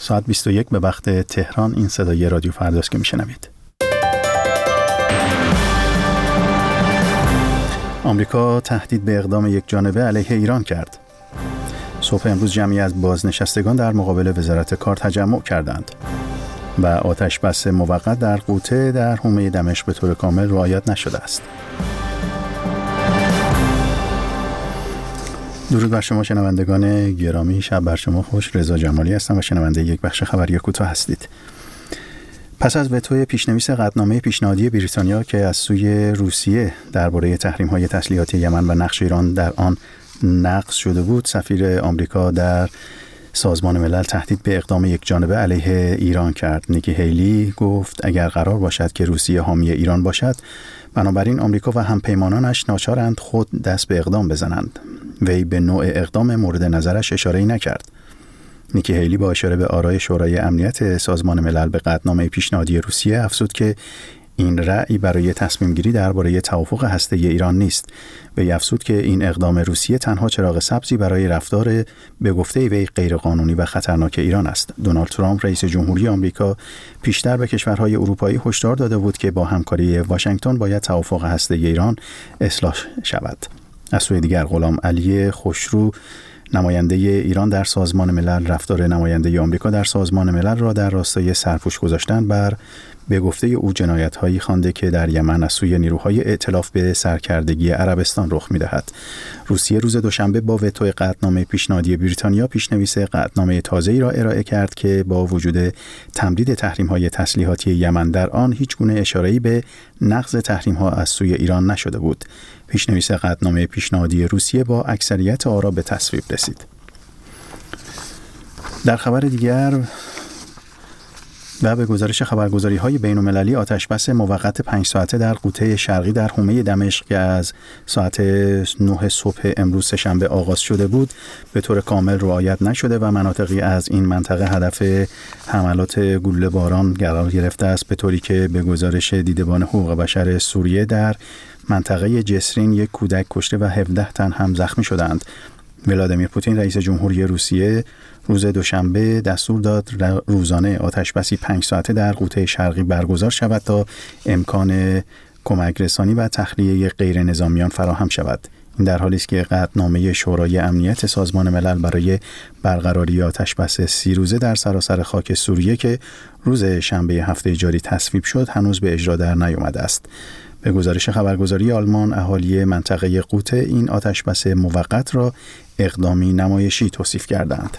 ساعت 21 به وقت تهران. این صدای رادیو فرداست که میشنوید. آمریکا تهدید به اقدام یک جانبه علیه ایران کرد. صبح امروز جمعی از بازنشستگان در مقابل وزارت کار تجمع کردند و آتش بس موقت در غوطه در حومه دمشق به طور کامل رعایت نشده است. درود بر شما شنوندگان گرامی، شب بر شما خوش. رضا جمالی هستم و شنونده یک بخش خبری کوتاه هستید. پس از وتوی پیشنویس قطعنامه پیشنهادی بریتانیا که از سوی روسیه درباره تحریم‌های تسلیحاتی یمن و نقش ایران در آن نقض شده بود، سفیر آمریکا در سازمان ملل تهدید به اقدام یک جانبه علیه ایران کرد. نیکی هیلی گفت اگر قرار باشد که روسیه حامی ایران باشد، بنابراین آمریکا و همپیمانانش ناچارند خود دست به اقدام بزنند. وی به نوع اقدام مورد نظرش اشاره‌ای نکرد. نیکی هیلی با اشاره به آرای شورای امنیت سازمان ملل به قطعنامه پیشنهادی روسیه افزود که این رأی برای تصمیم گیری درباره توافق هسته‌ای ایران نیست. وی افزود که این اقدام روسیه تنها چراغ سبزی برای رفتار به گفته وی غیرقانونی و خطرناک ایران است. دونالد ترامپ رئیس جمهوری آمریکا پیشتر به کشورهای اروپایی هشدار داده بود که با همکاری واشنگتن باید توافق هسته‌ای ایران اصلاح شود. از سوی دیگر غلام علی خوشرو نماینده ایران در سازمان ملل رفتار نماینده آمریکا در سازمان ملل را در راستای سرپوش گذاشتن بر به گفته او جنایت‌هایی خوانده که در یمن از سوی نیروهای ائتلاف به سرکردگی عربستان رخ می‌دهد. روسیه روز دوشنبه با وتو قطعنامه پیشنهادی بریتانیا پیشنویس قطعنامه تازه‌ای را ارائه کرد که با وجود تمدید تحریم‌های تسلیحاتی یمن در آن هیچگونه اشاره‌ای به نقض تحریم‌ها از سوی ایران نشده بود. پیشنویس قطعنامه پیشنهادی روسیه با اکثریت آرا به تصویب رسید. در خبر دیگر و به گزارش خبرگزاری‌های بین‌المللی، آتش‌بس موقت 5 ساعته در غوطه شرقی در حومه دمشق که از ساعت 9 صبح امروز سه‌شنبه آغاز شده بود به طور کامل رعایت نشده و مناطقی از این منطقه هدف حملات گلوله باران قرار گرفته است، به طوری که به گزارش دیدبان حقوق بشر سوریه در منطقه جسرین یک کودک کشته و 17 تن هم زخمی شدند. ولادیمیر پوتین رئیس جمهوری روسیه روز دوشنبه دستور داد روزانه آتش‌بسی 5 ساعته در غوطه شرقی برگزار شود تا امکان کمک رسانی و تخلیه غیر نظامیان فراهم شود. این در حالی است که قطعنامه شورای امنیت سازمان ملل برای برقراری آتش‌بس 30 روزه در سراسر خاک سوریه که روز شنبه هفته جاری تصویب شد هنوز به اجرا در نیامده است. به گزارش خبرگزاری آلمان، اهالی منطقه غوطه این آتش‌بس موقت را اقدامی نمایشی توصیف کردند.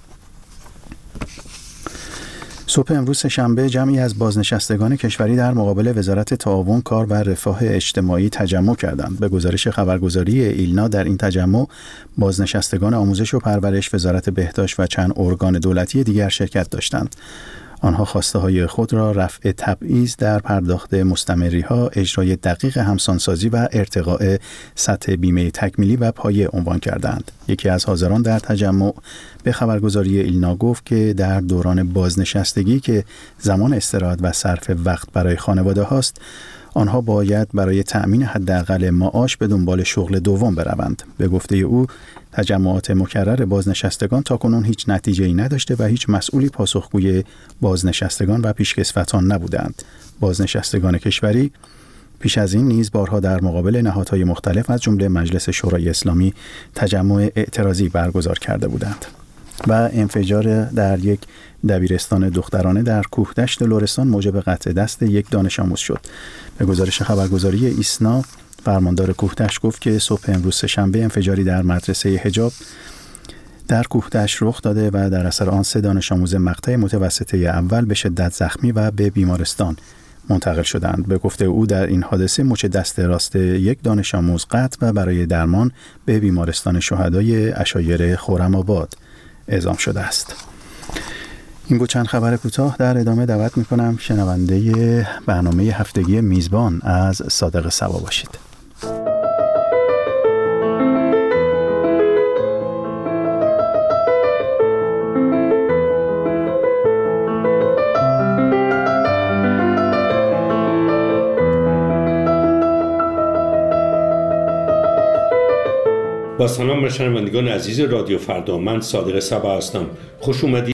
صبح امروز سه‌شنبه جمعی از بازنشستگان کشوری در مقابل وزارت تعاون، کار و رفاه اجتماعی تجمع کردند. به گزارش خبرگزاری ایلنا در این تجمع بازنشستگان آموزش و پرورش، وزارت بهداشت و چند ارگان دولتی دیگر شرکت داشتند. آنها خواسته‌های خود را رفع تبعیض در پرداخت مستمری‌ها، اجرای دقیق همسانسازی و ارتقاء سطح بیمه تکمیلی و پایه عنوان کردند. یکی از حاضران در تجمع به خبرگزاری ایلنا گفت که در دوران بازنشستگی که زمان استراحت و صرف وقت برای خانواده هاست، آنها باید برای تأمین حداقل معاش به دنبال شغل دوم بروند. به گفته او تجمعات مکرر بازنشستگان تاکنون هیچ نتیجه‌ای نداشته و هیچ مسئولی پاسخگوی بازنشستگان و پیشکسوتان نبودند. بازنشستگان کشوری پیش از این نیز بارها در مقابل نهادهای مختلف از جمله مجلس شورای اسلامی تجمع اعتراضی برگزار کرده بودند. و انفجار در یک دبیرستان دخترانه در کوهدشت لرستان موجب قطع دست یک دانش آموز شد. به گزارش خبرگزاری ایسنا، فرماندار کوهدشت گفت که صبح امروز سه‌شنبه انفجاری در مدرسه حجاب در کوهدشت رخ داده و در اثر آن 3 دانش آموز مقطع متوسطه اول به شدت زخمی و به بیمارستان منتقل شدند. به گفته او در این حادثه مچ دست راست یک دانش آموز قطع و برای درمان به بیمارستان شهدای عشایر خرم‌آباد اعزام شده است. این بود چند خبر کوتاه. در ادامه دعوت می‌کنم شنونده برنامه هفتگی میزبان از صادق صبا باشید. با سلام به شنوندگان عزیز رادیو فردا، من صادق صبا هستم. خوش اومدید